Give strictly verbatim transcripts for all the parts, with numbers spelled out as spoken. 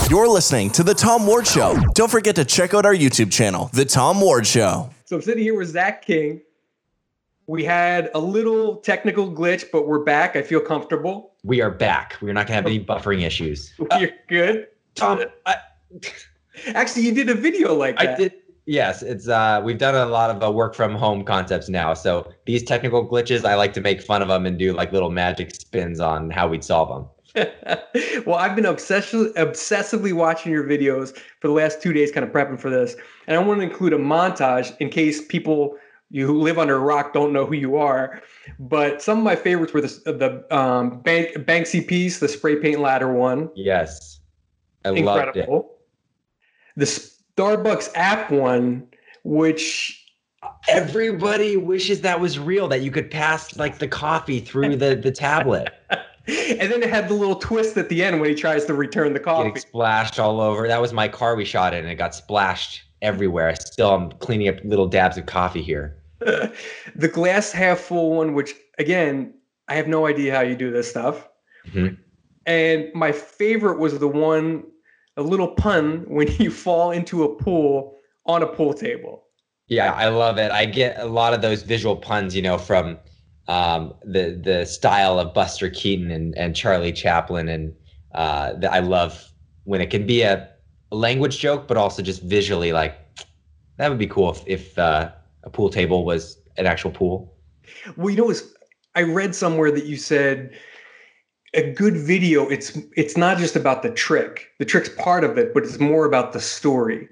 You're listening to The Tom Ward Show. Don't forget to check out our YouTube channel, The Tom Ward Show. So I'm sitting here with Zach King. We had a little technical glitch, but we're back. I feel comfortable. We are back. We're not going to have any buffering issues. You're good. Tom, I, actually, you did a video like that. I did. Yes, it's uh, we've done a lot of uh, work from home concepts now. So these technical glitches, I like to make fun of them and do like little magic spins on how we'd solve them. Well, I've been obsessively, obsessively watching your videos for the last two days, kind of prepping for this. And I want to include a montage in case people you who live under a rock don't know who you are. But some of my favorites were the, the um, Bank, Banksy piece, the spray paint ladder one. Yes. I Incredible. loved it. The Starbucks app one, which everybody wishes that was real, that you could pass like the coffee through the, the tablet. And then it had the little twist at the end when he tries to return the coffee. Getting splashed all over. That was my car we shot in, and it got splashed everywhere. I still am cleaning up little dabs of coffee here. The glass half full one, which again, I have no idea how you do this stuff. Mm-hmm. And my favorite was the one, a little pun when you fall into a pool on a pool table. Yeah, I love it. I get a lot of those visual puns, you know, from um, the the style of Buster Keaton and, and Charlie Chaplin. And uh, the, I love when it can be a, a language joke, but also just visually like, that would be cool if, if uh, a pool table was an actual pool. Well, you know, it's, I read somewhere that you said a good video, it's it's not just about the trick. The trick's part of it, but it's more about the story.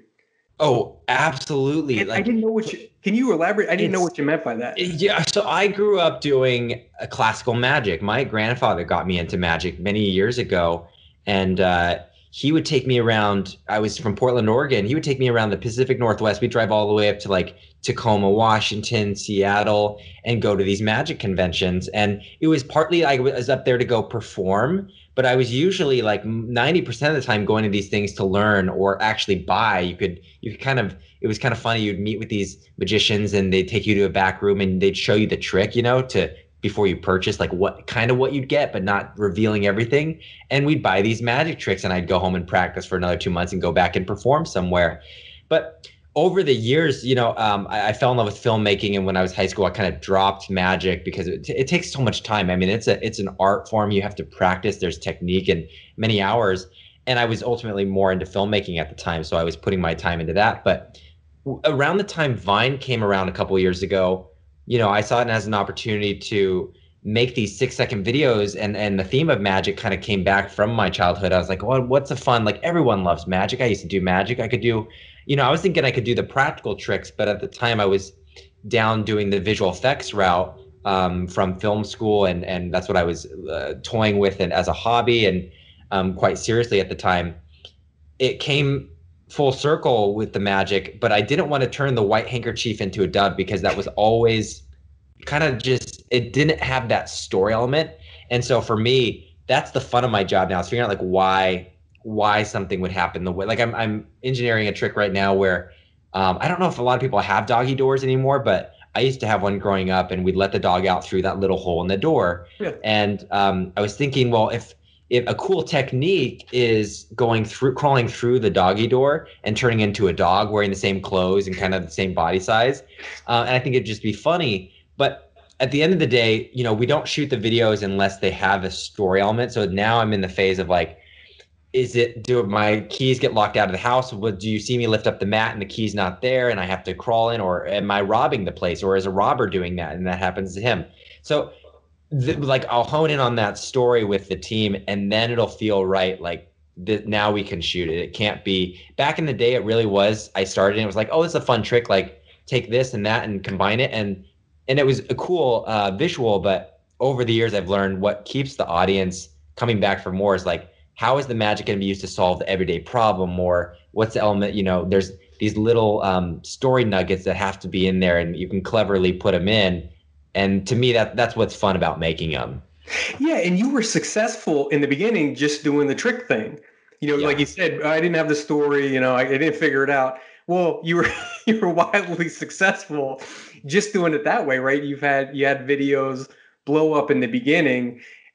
Oh, absolutely. And like, I didn't know what you, can you elaborate? I didn't know what you meant by that. Yeah, so I grew up doing a classical magic. My grandfather got me into magic many years ago, and uh, he would take me around. I was from Portland, Oregon. He would take me around the Pacific Northwest. We'd drive all the way up to like Tacoma, Washington, Seattle, and go to these magic conventions. And it was partly I was up there to go perform, but I was usually like ninety percent of the time going to these things to learn or actually buy. You could, you could kind of, it was kind of funny. You'd meet with these magicians and they'd take you to a back room and they'd show you the trick, you know, to, before you purchase, like what kind of what you'd get, but not revealing everything. And we'd buy these magic tricks and I'd go home and practice for another two months and go back and perform somewhere. But over the years, you know, um, I, I fell in love with filmmaking, and when I was high school, I kind of dropped magic because it, it takes so much time. I mean, it's a it's an art form. You have to practice. There's technique and many hours. And I was ultimately more into filmmaking at the time, so I was putting my time into that. But w- around the time Vine came around a couple of years ago, you know, I saw it as an opportunity to make these six second videos, and and the theme of magic kind of came back from my childhood. I was like, well, what's the fun? Like, everyone loves magic. I used to do magic. I could do, you know, I was thinking I could do the practical tricks, but at the time I was down doing the visual effects route um, from film school. And, and that's what I was uh, toying with and as a hobby and um, quite seriously at the time. It came full circle with the magic, but I didn't want to turn the white handkerchief into a dove because that was always kind of just, it didn't have that story element. And so for me, that's the fun of my job now, is figuring out like why why something would happen the way, like I'm I'm engineering a trick right now where um, I don't know if a lot of people have doggy doors anymore, but I used to have one growing up, and we'd let the dog out through that little hole in the door. Yeah. And um, I was thinking, well, if if a cool technique is going through, crawling through the doggy door and turning into a dog wearing the same clothes and kind of the same body size, uh, and I think it'd just be funny. But at the end of the day, you know, we don't shoot the videos unless they have a story element. So now I'm in the phase of like, is it, do my keys get locked out of the house? What, do you see me lift up the mat and the key's not there and I have to crawl in? Or am I robbing the place? Or is a robber doing that and that happens to him? So th- like I'll hone in on that story with the team, and then it'll feel right. Like th- now we can shoot it. It can't be, back in the day, it really was, I started and it was like, oh, it's a fun trick. Like take this and that and combine it. And, and it was a cool uh, visual, but over the years I've learned what keeps the audience coming back for more is like, how is the magic going to be used to solve the everyday problem? Or what's the element, you know, there's these little um, story nuggets that have to be in there, and you can cleverly put them in. And to me, that that's what's fun about making them. Yeah. And you were successful in the beginning, just doing the trick thing. You know, yeah. Like you said, I didn't have the story, you know, I, I didn't figure it out. Well, you were, you were wildly successful just doing it that way, right? You've had, you had videos blow up in the beginning.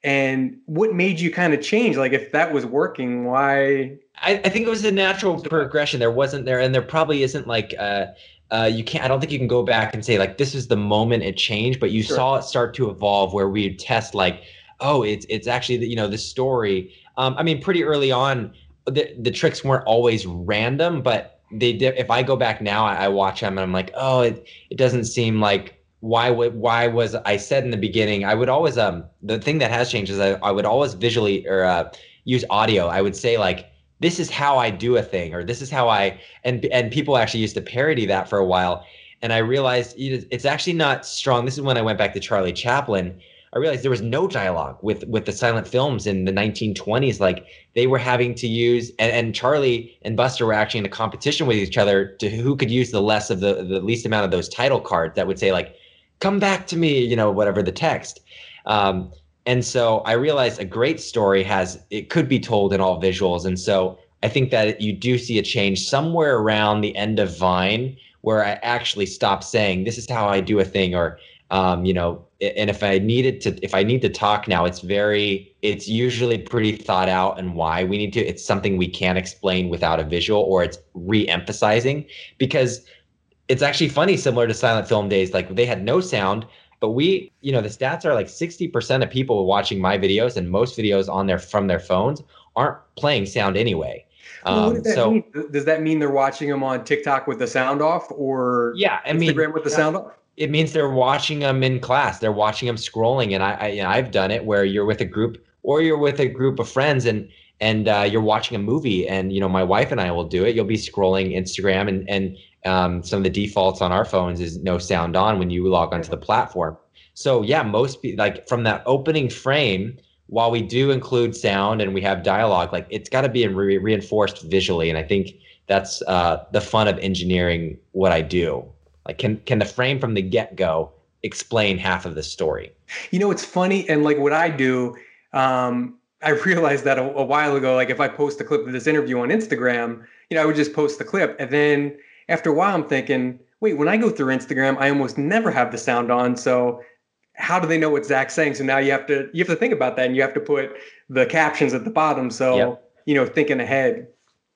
And what made you kind of change? Like, if that was working, why? I, I think it was a natural progression. There wasn't there, and there probably isn't like uh, uh, you can't. I don't think you can go back and say like this is the moment it changed, but you Sure. saw it start to evolve where we test like, oh, it's it's actually the, you know the story. Um, I mean, pretty early on, the the tricks weren't always random, but they did. If I go back now, I, I watch them and I'm like, oh, it it doesn't seem like. Why would why was I said in the beginning? I would always um the thing that has changed is I, I would always visually or uh, use audio. I would say like this is how I do a thing, or this is how I and and people actually used to parody that for a while, and I realized it's actually not strong. This is when I went back to Charlie Chaplin. I realized there was no dialogue with with the silent films in the nineteen twenties. Like they were having to use, and, and Charlie and Buster were actually in a competition with each other to who could use the less of the the least amount of those title cards that would say like, "Come back to me," you know, whatever the text. Um, and so I realized a great story has, it could be told in all visuals. And so I think that you do see a change somewhere around the end of Vine where I actually stopped saying, this is how I do a thing, or, um, you know, and if I needed to, if I need to talk now, it's very, it's usually pretty thought out and why we need to, it's something we can't explain without a visual, or it's re-emphasizing, because it's actually funny, similar to silent film days, like they had no sound. But we, you know, the stats are like sixty percent of people watching my videos and most videos on their from their phones aren't playing sound anyway. Well, what Um, does that so mean? Does that mean they're watching them on TikTok with the sound off, or yeah, I Instagram mean, with the yeah, sound off? it means they're watching them in class. They're watching them scrolling, and I, I you know, I've done it where you're with a group or you're with a group of friends and and uh, you're watching a movie, and you know, my wife and I will do it. You'll be scrolling Instagram, and and um, some of the defaults on our phones is no sound on when you log onto the platform. So yeah, most people, like from that opening frame, while we do include sound and we have dialogue, like it's got to be re- reinforced visually. And I think that's uh, the fun of engineering what I do. Like, can can the frame from the get-go explain half of the story? You know, it's funny. And like what I do, um, I realized that a, a while ago, like if I post a clip of this interview on Instagram, you know, I would just post the clip. And then after a while, I'm thinking, wait, when I go through Instagram, I almost never have the sound on. So how do they know what Zach's saying? So now you have to, you have to think about that, and you have to put the captions at the bottom. So, yep. you know, thinking ahead.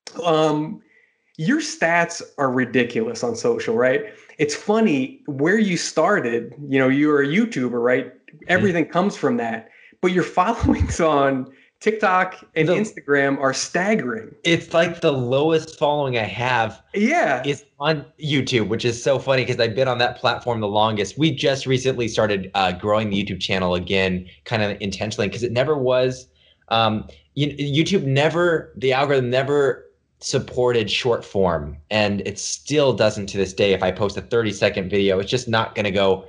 Um, your stats are ridiculous on social, right? It's funny where you started, you know, you're a YouTuber, right? Everything mm-hmm. comes from that, but your followings on TikTok and the, Instagram are staggering. It's like the lowest following I have. Yeah. Is on YouTube, which is so funny because I've been on that platform the longest. We just recently started uh, growing the YouTube channel again, kind of intentionally, because it never was, um, you, YouTube never, the algorithm never supported short form, and it still doesn't to this day. If I post a thirty second video, it's just not going to go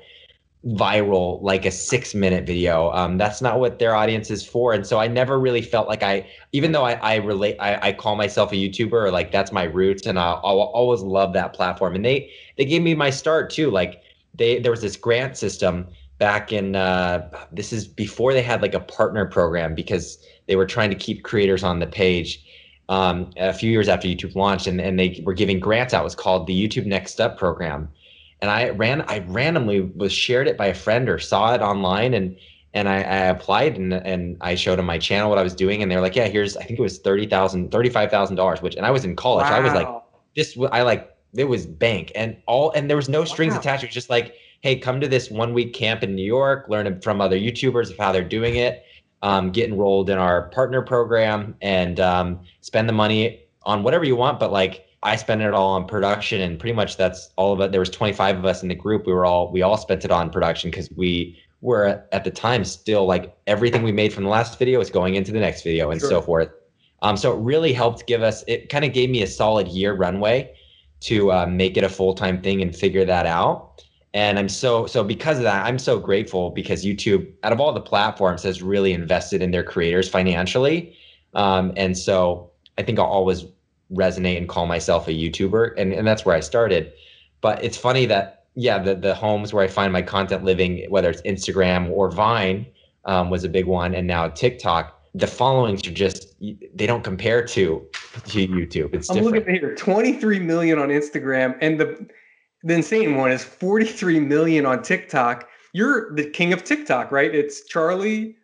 viral like a six minute video. Um, that's not what their audience is for. And so I never really felt like I, even though I, I relate, I, I call myself a YouTuber, or like that's my roots, and I'll, I'll always love that platform. And they, they gave me my start too. Like they, there was this grant system back in, uh, this is before they had like a partner program, because they were trying to keep creators on the page. Um, a few years after YouTube launched, and, and they were giving grants out. It was called the YouTube Next Step program. And I ran, I randomly was shared it by a friend or saw it online, and and I, I applied, and and I showed them my channel, what I was doing, and they were like, yeah, here's, I think it was thirty thousand, thirty-five thousand dollars, which, and I was in college. Wow. I was like, this, I like, it was bank, and all, and there was no strings wow. attached. It was just like, hey, come to this one week camp in New York, learn from other YouTubers of how they're doing it, um, get enrolled in our partner program, and um, spend the money on whatever you want, but like, I spent it all on production, and pretty much that's all of it. There was twenty-five of us in the group. We were all, we all spent it on production, because we were at the time still like everything we made from the last video is going into the next video, and sure. so forth. Um, so it really helped give us, it kind of gave me a solid year runway to uh, make it a full-time thing and figure that out. And I'm so, so because of that, I'm so grateful, because YouTube, out of all the platforms, has really invested in their creators financially. Um, and so I think I'll always resonate and call myself a YouTuber, and, and that's where I started. But it's funny that, yeah, the, the homes where I find my content living, whether it's Instagram or Vine, um, was a big one, and now TikTok, the followings are just, they don't compare to, to YouTube. It's I'm different. looking at here, twenty-three million on Instagram, and the the insane one is forty-three million on TikTok. You're the king of TikTok, right? It's Charlie,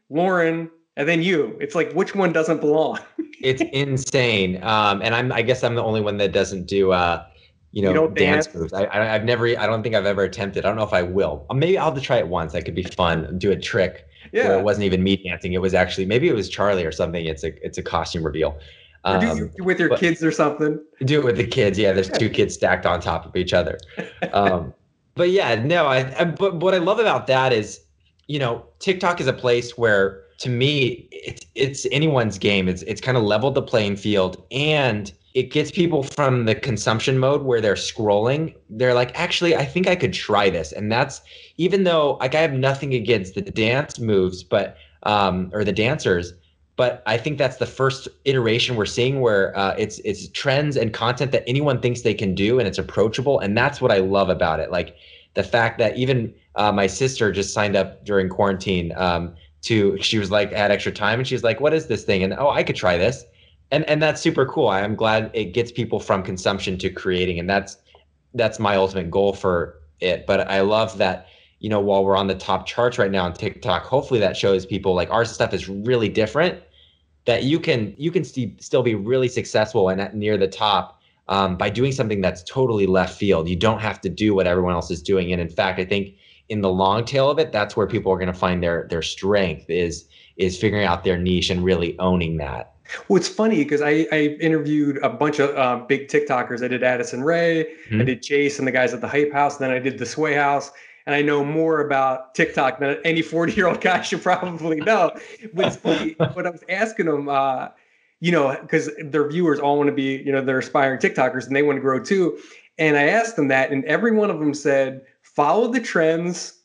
Lauren, and then you. It's like, which one doesn't belong? It's insane. Um, and I'm, I guess I'm the only one that doesn't do, uh, you know, You don't dance, dance? moves. I, I, I've never, I don't think I've ever attempted. I don't know if I will. Maybe I'll have to try it once. That could be fun. Do a trick where it Yeah. wasn't even me dancing. It was actually, maybe it was Charlie or something. It's a, it's a costume reveal. Or do Um, you with your but kids or something? do it with the kids. Yeah. There's two kids stacked on top of each other. Um, but yeah, no, I, I, but what I love about that is, you know, TikTok is a place where, to me, it's it's anyone's game. It's it's kind of leveled the playing field, and it gets people from the consumption mode where they're scrolling. They're like, actually, I think I could try this, and that's even though like I have nothing against the dance moves, but um, or the dancers, but I think that's the first iteration we're seeing where uh, it's it's trends and content that anyone thinks they can do, and it's approachable, and that's what I love about it. Like the fact that even uh, my sister just signed up during quarantine. Um, to she was like had extra time and she's like, what is this thing? And oh, I could try this. And and that's super cool. I'm glad it gets people from consumption to creating. And that's that's my ultimate goal for it. But I love that, you know, while we're on the top charts right now on TikTok, hopefully that shows people like our stuff is really different, that you can you can st- still be really successful and at near the top um, by doing something that's totally left field. You don't have to do what everyone else is doing. And in fact, I think in the long tail of it, that's where people are going to find their their strength is is figuring out their niche and really owning that. Well, it's funny because I, I interviewed a bunch of uh, big TikTokers. I did Addison Ray, mm-hmm. I did Chase and the guys at the Hype House, and then I did the Sway House. And I know more about TikTok than any forty-year-old guy should probably know. But it's funny, when I was asking them, uh, you know, because their viewers all want to be, you know, they're aspiring TikTokers and they want to grow too. And I asked them that, and every one of them said, follow the trends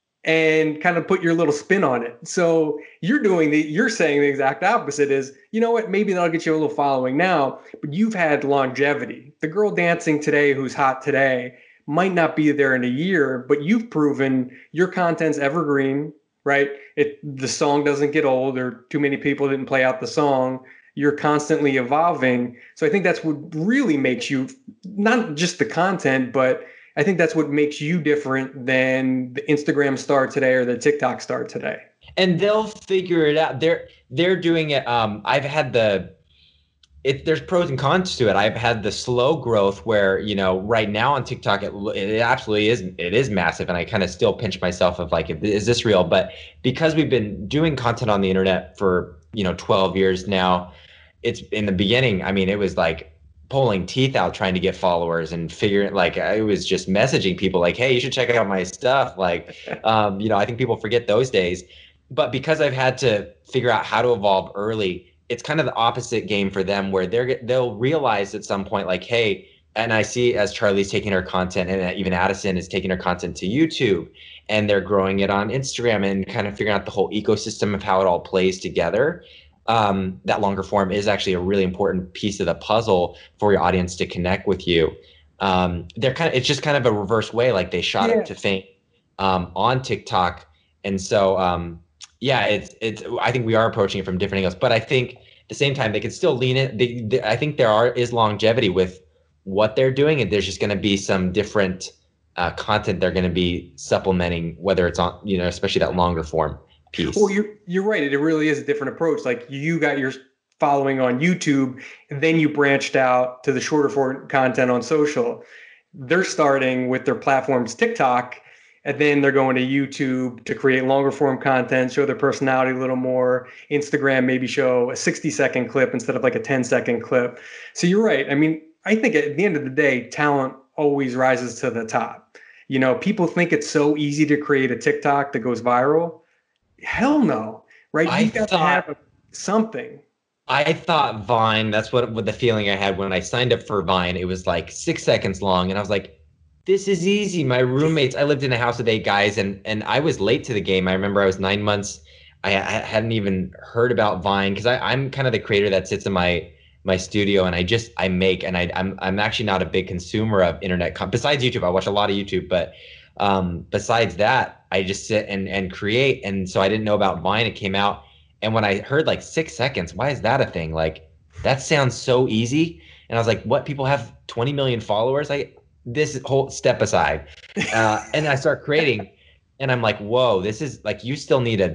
and kind of put your little spin on it. So you're doing the, you're saying the exact opposite is, you know what, maybe that'll get you a little following now, but you've had longevity. The girl dancing today who's hot today might not be there in a year, but you've proven your content's evergreen, right? It, the song doesn't get old or too many people didn't play out the song. You're constantly evolving. So I think that's what really makes you, not just the content, but I think that's what makes you different than the Instagram star today or the TikTok star today. And they'll figure it out. They're they're doing it. Um, I've had the it. There's pros and cons to it. I've had the slow growth where, you know, right now on TikTok it it absolutely is it is massive, and I kind of still pinch myself of like, is this real? But because we've been doing content on the internet for, you know, twelve years now, it's in the beginning. I mean, it was like pulling teeth out trying to get followers and figuring, like, I was just messaging people like, hey, you should check out my stuff. Like, um, you know, I think people forget those days. But because I've had to figure out how to evolve early, it's kind of the opposite game for them where they're they'll realize at some point like, hey, and I see as Charlie's taking her content and even Addison is taking her content to YouTube and they're growing it on Instagram and kind of figuring out the whole ecosystem of how it all plays together. Um, that longer form is actually a really important piece of the puzzle for your audience to connect with you. Um, they're kind of, it's just kind of a reverse way. Like they shot Yeah. up to fame um, on TikTok. And so, um, yeah, it's, it's, I think we are approaching it from different angles, but I think at the same time, they can still lean in. They, they, I think there are, is longevity with what they're doing. And there's just going to be some different uh, content they're going to be supplementing, whether it's on, you know, especially that longer form piece. Well, you're, you're right. It really is a different approach. Like you got your following on YouTube, and then you branched out to the shorter form content on social. They're starting with their platforms TikTok, and then they're going to YouTube to create longer form content, show their personality a little more. Instagram maybe show a sixty second clip instead of like a ten second clip. So you're right. I mean, I think at the end of the day, talent always rises to the top. You know, people think it's so easy to create a TikTok that goes viral. Hell no, right? I You've got thought, to have a, something. I thought Vine, that's what, what the feeling I had when I signed up for Vine. It was like six seconds long. And I was like, this is easy. My roommates, I lived in a house with eight guys and, and I was late to the game. I remember I was nine months. I, I hadn't even heard about Vine because I'm kind of the creator that sits in my my studio and I just, I make, and I, I'm, I'm actually not a big consumer of internet. Com- besides YouTube, I watch a lot of YouTube, but um, besides that, I just sit and, and create. And so I didn't know about Vine. It came out. And when I heard like six seconds, why is that a thing? Like, that sounds so easy. And I was like, what, people have twenty million followers? I, this whole step aside. Uh, and I start creating and I'm like, whoa, this is like, you still need a,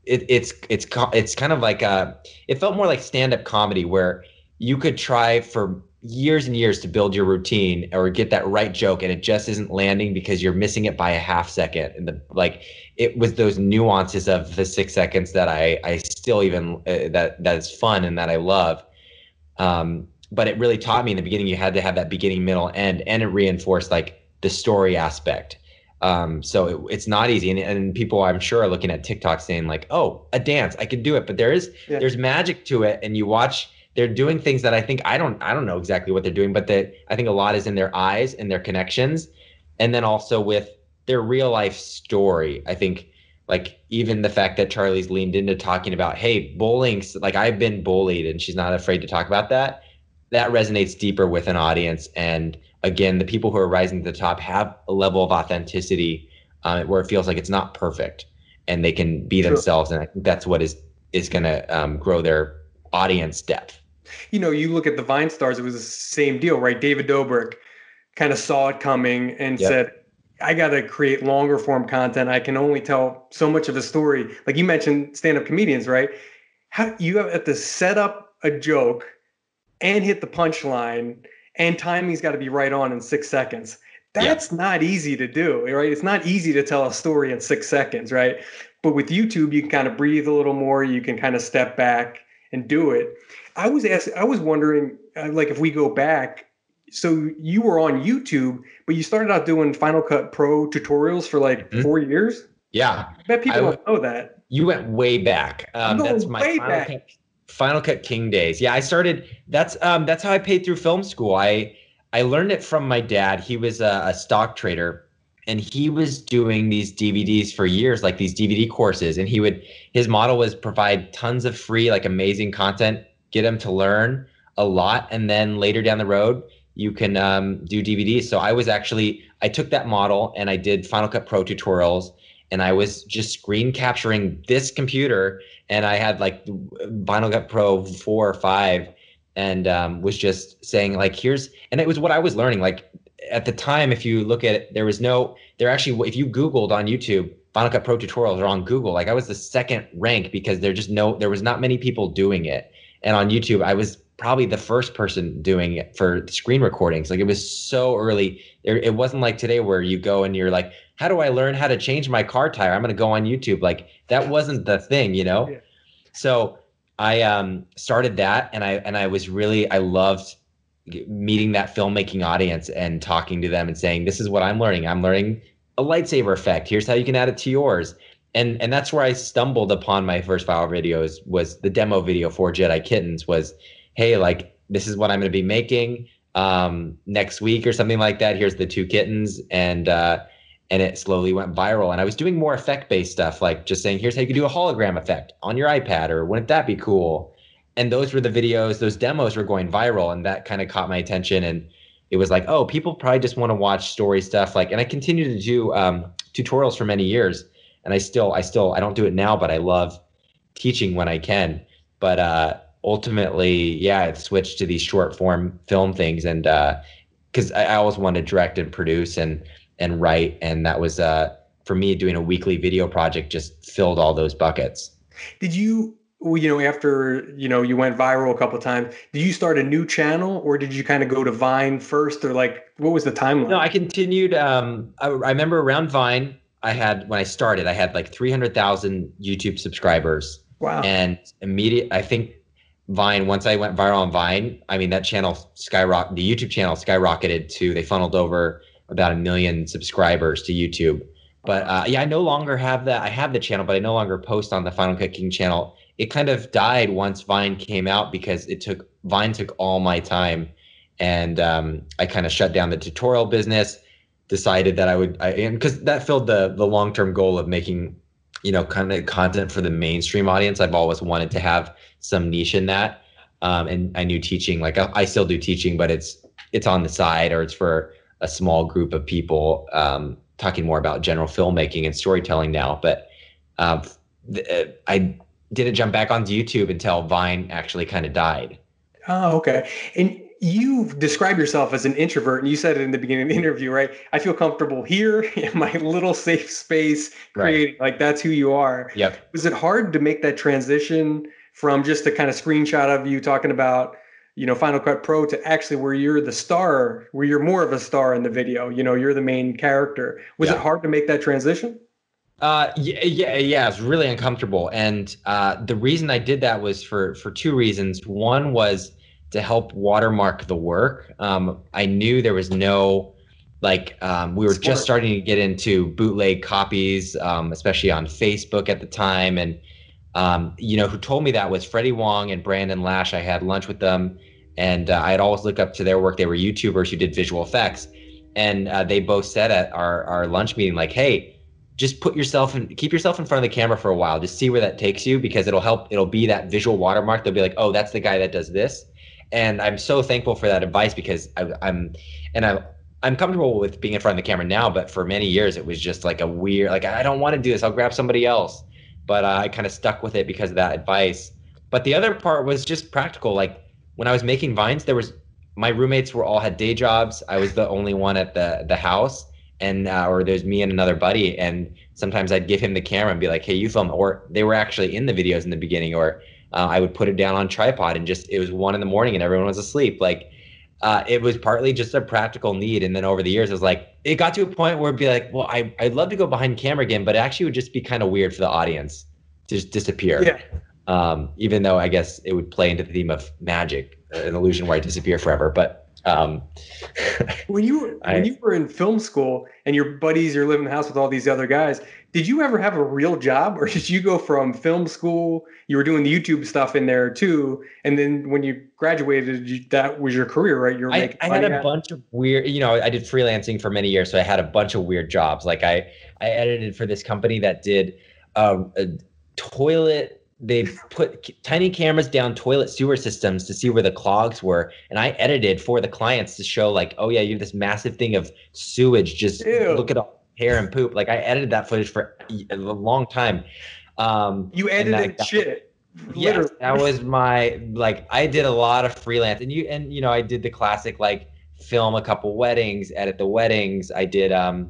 it, it's it's co- it's kind of like a, it felt more like stand-up comedy where you could try for years and years to build your routine or get that right joke and it just isn't landing because you're missing it by a half second. And the like it was those nuances of the six seconds that I I still even uh, that that is fun and that I love. Um, but it really taught me in the beginning you had to have that beginning, middle, end, and it reinforced like the story aspect. Um, so it, it's not easy, and, and people I'm sure are looking at TikTok saying like, "Oh, a dance, I can do it." But there is Yeah. there's magic to it, and you watch. They're doing things that I think I don't I don't know exactly what they're doing, but that I think a lot is in their eyes and their connections, and then also with their real life story. I think like even the fact that Charlie's leaned into talking about, hey, bullying, like I've been bullied, and she's not afraid to talk about that. That resonates deeper with an audience, and again, the people who are rising to the top have a level of authenticity uh, where it feels like it's not perfect, and they can be Sure. themselves, and I think that's what is is going to um, grow their audience depth. You know, you look at the Vine stars, it was the same deal, right? David Dobrik kind of saw it coming and Yep. said, I got to create longer form content. I can only tell so much of a story. Like you mentioned stand-up comedians, right? How you have to set up a joke and hit the punchline, and timing's got to be right on in six seconds. That's Yep. not easy to do, right? It's not easy to tell a story in six seconds, right? But with YouTube, you can kind of breathe a little more. You can kind of step back and do it. I was asking, I was wondering, uh, like, if we go back, so you were on YouTube, but you started out doing Final Cut Pro tutorials for like Mhm. four years. Yeah. I bet people I don't know that. You went way back. Um, I'm going that's my way Final back. Cut, Final Cut King days. Yeah, I started. That's um, that's how I paid through film school. I I learned it from my dad. He was a, a stock trader, and he was doing these D V Ds for years, like these D V D courses. And he would his model was provide tons of free, like amazing content, get them to learn a lot, and then later down the road, you can um, do D V Ds. So I was actually I took that model and I did Final Cut Pro tutorials. And I was just screen capturing this computer, and I had like Final Cut Pro four or five, and um, was just saying like, here's, and it was what I was learning. Like at the time, if you look at it, there was no, there actually, if you Googled on YouTube, Final Cut Pro tutorials are on Google. Like I was the second rank because there just no, there was not many people doing it. And on YouTube, I was probably the first person doing it for screen recordings. Like it was so early. There, it wasn't like today where you go and you're like, how do I learn how to change my car tire? I'm going to go on YouTube. Like that wasn't the thing, you know? Yeah. So I um, started that, and I, and I was really, I loved meeting that filmmaking audience and talking to them and saying, this is what I'm learning. I'm learning a lightsaber effect. Here's how you can add it to yours. And, and that's where I stumbled upon my first viral videos was the demo video for Jedi Kittens was, hey, like, this is what I'm going to be making um, next week or something like that. Here's the two kittens. And, uh, and it slowly went viral. And I was doing more effect-based stuff, like just saying, here's how you can do a hologram effect on your iPad, or wouldn't that be cool? And those were the videos, those demos were going viral, and that kind of caught my attention. And it was like, oh, people probably just want to watch story stuff. Like, and I continue to do um, tutorials for many years. And I still, I still, I don't do it now, but I love teaching when I can. But uh, ultimately, yeah, I switched to these short form film things. And uh, because I, I always wanted to direct and produce and, and write. And that was, uh, for me, doing a weekly video project just filled all those buckets. Did you, well, you know, after, you know, you went viral a couple of times, did you start a new channel, or did you kind of go to Vine first, or like, what was the timeline? No, I continued. Um, I, I remember around Vine, I had, when I started, I had like three hundred thousand YouTube subscribers. Wow. And immediate, I think Vine, once I went viral on Vine, I mean, that channel skyrocketed, the YouTube channel skyrocketed to, they funneled over about a million subscribers to YouTube. But uh, yeah, I no longer have that. I have the channel, but I no longer post on the Final Cut King channel. It kind of died once Vine came out because it took, Vine took all my time. And um, I kind of shut down the tutorial business, decided that I would, I, and because that filled the the long-term goal of making, you know, kind of content for the mainstream audience. I've always wanted to have some niche in that. Um, and I knew teaching, like I, I still do teaching, but it's, it's on the side, or it's for a small group of people, um, talking more about general filmmaking and storytelling now. But uh, th- I didn't jump back onto YouTube until Vine actually kind of died. Oh, okay. And you describe yourself as an introvert, and you said it in the beginning of the interview, right? I feel comfortable here in my little safe space, creating, right. Like that's who you are. Yep. Was it hard to make that transition from just a kind of screenshot of you talking about, you know, Final Cut Pro to actually where you're the star, where you're more of a star in the video, you know, you're the main character. Was yeah. it hard to make that transition? Uh, yeah, yeah, yeah, it's really uncomfortable. And uh, the reason I did that was for, for two reasons. One was to help watermark the work. Um, I knew there was no, like, um, we were Smart. just starting to get into bootleg copies, um, especially on Facebook at the time. And, um, you know, who told me that was Freddie Wong and Brandon Lash. I had lunch with them, and uh, I had always looked up to their work. They were YouTubers who did visual effects. And uh, they both said at our, our lunch meeting, like, hey, just put yourself and keep yourself in front of the camera for a while. Just see where that takes you, because it'll help. It'll be that visual watermark. They'll be like, oh, that's the guy that does this. And I'm so thankful for that advice, because I, I'm, and I'm, I'm comfortable with being in front of the camera now. But for many years, it was just like a weird, like, I don't want to do this. I'll grab somebody else. But uh, I kind of stuck with it because of that advice. But the other part was just practical. Like when I was making Vines, there was, my roommates were all had day jobs. I was the only one at the the house. And uh, or there's me and another buddy, and sometimes I'd give him the camera and be like, hey, you film. Or they were actually in the videos in the beginning, or uh, I would put it down on tripod, and just it was one in the morning and everyone was asleep. Like uh, it was partly just a practical need. And then over the years, it was like, it got to a point where it'd be like, well, I, I'd love to go behind camera again, but it actually would just be kind of weird for the audience to just disappear. Yeah. Um, even though I guess it would play into the theme of magic, an illusion where I disappear forever. But Um, when you were I, when you were in film school and your buddies, you're living in the house with all these other guys, did you ever have a real job, or did you go from film school? You were doing the YouTube stuff in there too, and then when you graduated, you, that was your career, right? You were I, making I had a bunch of weird, you know, I did freelancing for many years, so I had a bunch of weird jobs. Like I, I edited for this company that did uh, a toilet. They put tiny cameras down toilet sewer systems to see where the clogs were. And I edited for the clients to show like, oh yeah, you have this massive thing of sewage. Just Ew. Look at all hair and poop. Like I edited that footage for a long time. Um, you edited that, shit. Yes, that was my, like, I did a lot of freelance, and you, and you know, I did the classic, like film a couple weddings, edit the weddings. I did, um,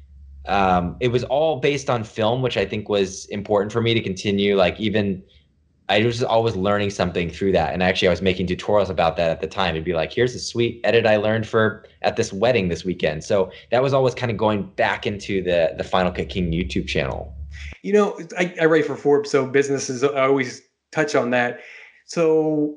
Um, it was all based on film, which I think was important for me to continue. Like even I was always learning something through that. And actually I was making tutorials about that at the time. It'd be like, here's a sweet edit I learned for at this wedding this weekend. So that was always kind of going back into the, the Final Cut King YouTube channel. You know, I, I write for Forbes, so businesses, I always touch on that. So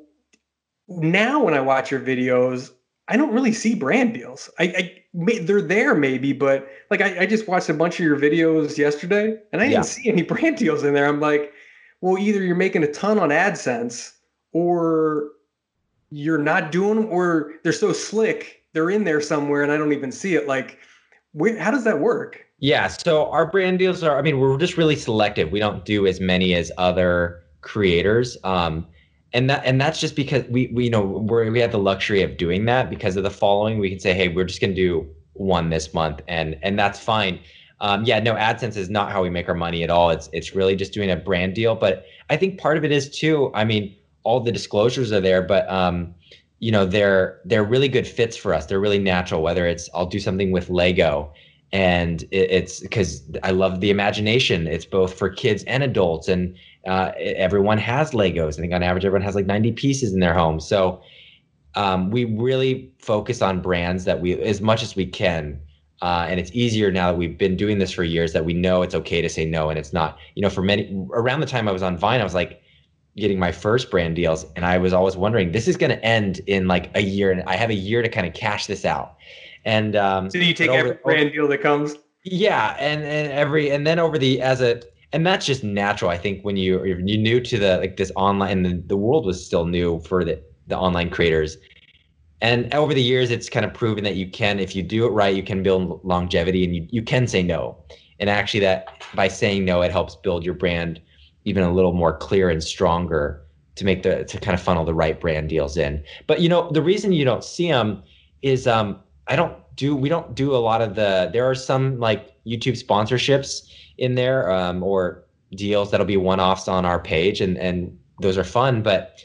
now when I watch your videos, I don't really see brand deals. I, I they're there maybe, but like I, I just watched a bunch of your videos yesterday, and I didn't yeah. see any brand deals in there. I'm like, well, either you're making a ton on AdSense, or you're not doing them, or they're so slick they're in there somewhere, and I don't even see it. Like, where, how does that work? Yeah, so our brand deals are, I mean, we're just really selective. We don't do as many as other creators. Um, And that and that's just because we we you know we we have the luxury of doing that because of the following. We can say, hey, we're just gonna do one this month, and and that's fine. Um, yeah, no, AdSense is not how we make our money at all. It's it's really just doing a brand deal. But I think part of it is too. I mean, all the disclosures are there, but um, you know, they're they're really good fits for us. They're really natural. Whether it's I'll do something with Lego, and it, it's because I love the imagination. It's both for kids and adults, and Uh, everyone has Legos. I think on average, everyone has like ninety pieces in their home. So um, we really focus on brands that we, as much as we can. Uh, and it's easier now that we've been doing this for years that we know it's okay to say no. And it's not, you know, for many, around the time I was on Vine, I was like getting my first brand deals. And I was always wondering, this is going to end in like a year. And I have a year to kind of cash this out. And um, so you take over, every brand deal that comes? Yeah. And, and every, and then over the, as a, And that's just natural. I think when you you're new to the like this online, and the, the world was still new for the, the online creators. And over the years, it's kind of proven that you can, if you do it right, you can build longevity, and you, you can say no. And actually that by saying no, it helps build your brand even a little more clear and stronger to make the, to kind of funnel the right brand deals in. But you know, the reason you don't see them is um, I don't do, we don't do a lot of the, there are some like YouTube sponsorships in there, um, or deals that'll be one-offs on our page, and and those are fun. But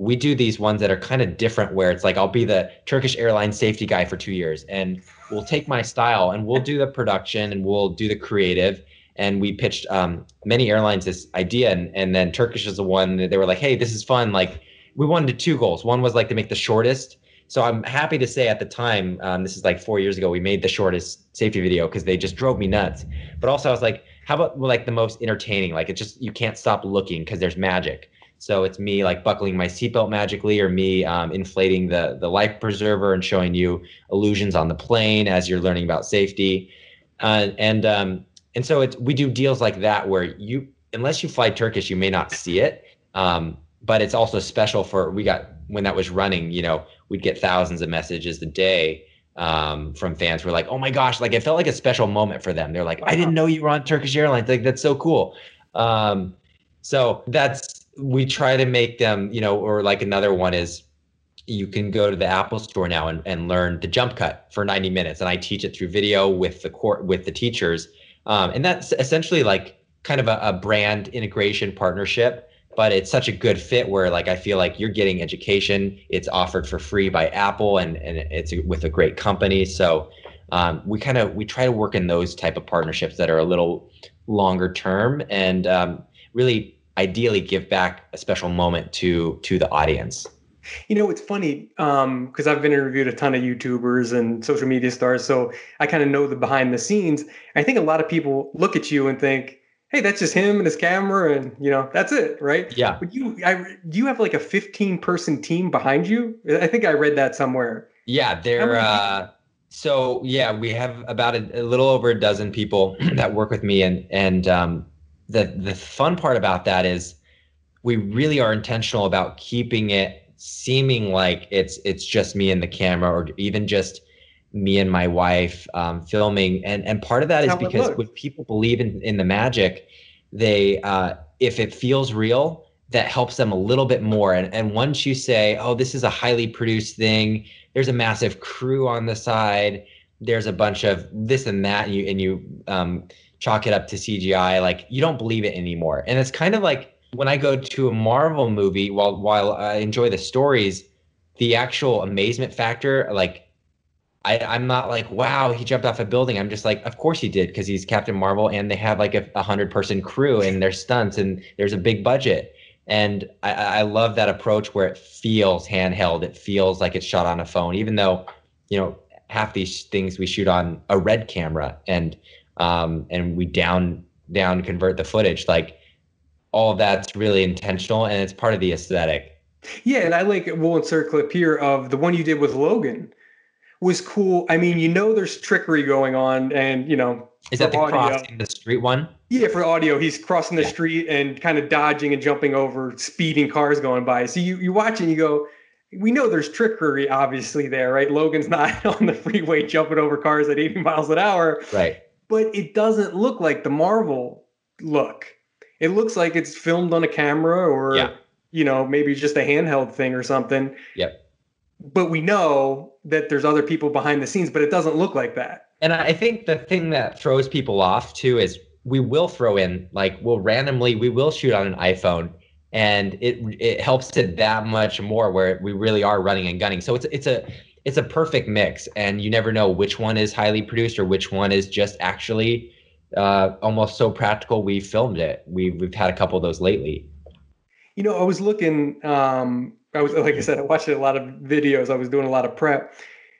we do these ones that are kind of different where it's like I'll be the Turkish Airlines safety guy for two years and we'll take my style and we'll do the production and we'll do the creative. And we pitched um, many airlines this idea. And, and then Turkish is the one that they were like, hey, this is fun. Like we wanted two goals. One was like to make the shortest. So I'm happy to say at the time, um, this is like four years ago, we made the shortest safety video because they just drove me nuts. But also I was like, how about like the most entertaining? Like it's just, you can't stop looking because there's magic. So it's me like buckling my seatbelt magically, or me um, inflating the the life preserver and showing you illusions on the plane as you're learning about safety. Uh, and um, and so it's, we do deals like that where you, unless you fly Turkish, you may not see it. Um, but it's also special for, we got, when that was running, you know, we'd get thousands of messages a day um, from fans who were like, oh my gosh, like it felt like a special moment for them. They're like, I didn't know you were on Turkish Airlines. Like, that's so cool. Um, so that's, we try to make them, you know, or like another one is you can go to the Apple store now and, and learn the jump cut for ninety minutes. And I teach it through video with the court, with the teachers. Um, and that's essentially like kind of a, a brand integration partnership, but it's such a good fit where like, I feel like you're getting education. It's offered for free by Apple and, and it's with a great company. So um, we kind of, we try to work in those type of partnerships that are a little longer term and um, really ideally give back a special moment to to the audience. You know, it's funny um, because I've been interviewed a ton of YouTubers and social media stars, so I kind of know the behind the scenes. I think a lot of people look at you and think, hey, that's just him and his camera and, you know, that's it, right? Yeah. But you, I, do you have like a fifteen person team behind you? I think I read that somewhere. Yeah, they're, uh, so yeah, we have about a, a little over a dozen people that work with me and, and um, The the fun part about that is we really are intentional about keeping it seeming like it's it's just me and the camera, or even just me and my wife um, filming. And and part of that is because when people believe in, in the magic, they uh, if it feels real, that helps them a little bit more. And and once you say, oh, this is a highly produced thing, there's a massive crew on the side, there's a bunch of this and that, and you and you um, chalk it up to C G I, like you don't believe it anymore. And it's kind of like when I go to a Marvel movie, while while I enjoy the stories, the actual amazement factor, like I, I'm not like, wow, he jumped off a building. I'm just like, of course he did, because he's Captain Marvel and they have like a, a hundred person crew and there's stunts and there's a big budget. And I, I love that approach where it feels handheld. It feels like it's shot on a phone, even though, you know, half these things we shoot on a red camera and um, and we down down convert the footage. Like all of that's really intentional and it's part of the aesthetic. Yeah, and I like, we'll insert a clip here of the one you did with Logan. Was cool. I mean, you know, there's trickery going on, and you know, is that the audio, crossing the street one? Yeah, for audio, he's crossing the yeah. street and kind of dodging and jumping over speeding cars going by. So you you watch and you go, we know there's trickery obviously there, right? Logan's not on the freeway jumping over cars at eighty miles an hour, right? But it doesn't look like the Marvel look. It looks like it's filmed on a camera, or yeah. you know, maybe just a handheld thing or something. Yep. But we know that there's other people behind the scenes, but it doesn't look like that. And I think the thing that throws people off too is we will throw in, like, we'll randomly, we will shoot on an iPhone, and it it helps it that much more where we really are running and gunning. So it's it's a it's a perfect mix, and you never know which one is highly produced or which one is just actually uh, almost so practical we filmed it. We we've had a couple of those lately. You know, I was looking. Um, I was, like I said, I watched a lot of videos. I was doing a lot of prep.